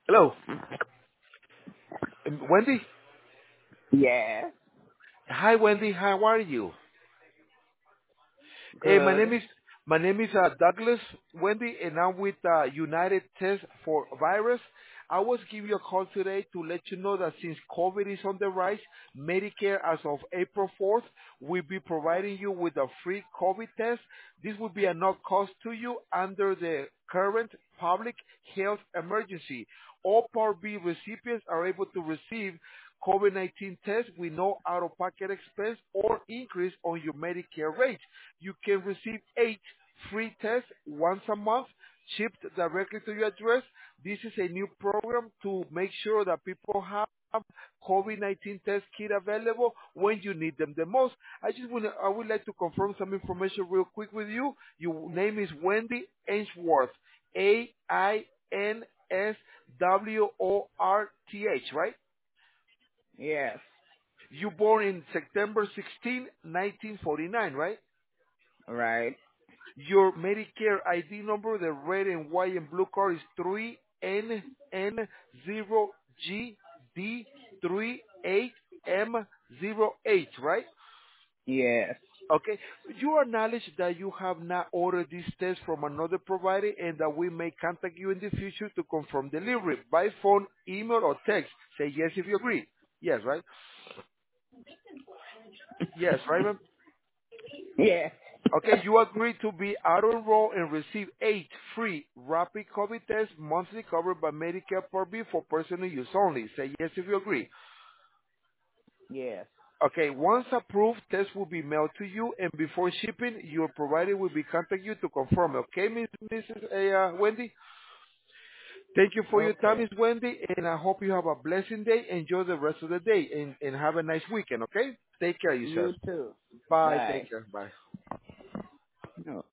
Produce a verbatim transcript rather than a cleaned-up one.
Hello, Um, Wendy. Yes. Hi, Wendy. How are you? Hey, my name Good. is my name is uh, Douglas, Wendy, and I'm with uh, United Test for Virus. I was giving you a call today to let you know that since COVID is on the rise, Medicare as of April fourth will be providing you with a free COVID test. This will be a no cost to you under the current public health emergency. All Part B recipients are able to receive COVID nineteen tests with no out-of-pocket expense or increase on your Medicare rate. You can receive eight free tests once a month shipped directly to your address. This is a new program to make sure that people have COVID nineteen test kit available when you need them the most. I just want to, I would like to confirm some information real quick with you. Your name is Wendy Ainsworth, A I N S W O R T H, right? Yes. You born in September sixteenth, nineteen forty-nine, right? Right. Your Medicare I D number, the red and white and blue card, is three N N zero G D three eight M zero eight, right? Yes. Okay. You acknowledge that you have not ordered this test from another provider and that we may contact you in the future to confirm delivery by phone, email, or text. Say yes if you agree. Yes, right? Yes, right, ma'am? Yes. Okay, you agree to be auto-enroll and receive eight free rapid COVID tests monthly covered by Medicare Part B for personal use only. Say yes if you agree. Yes. Okay, once approved, tests will be mailed to you, and before shipping, your provider will be contacting you to confirm. Okay, Miss Missus Uh, Wendy? Thank you for your time, Okay. Miss Wendy, and I hope you have a blessing day. Enjoy the rest of the day, and, and have a nice weekend, okay? Take care of yourself. You too. Bye. Take Bye. care. Bye. No.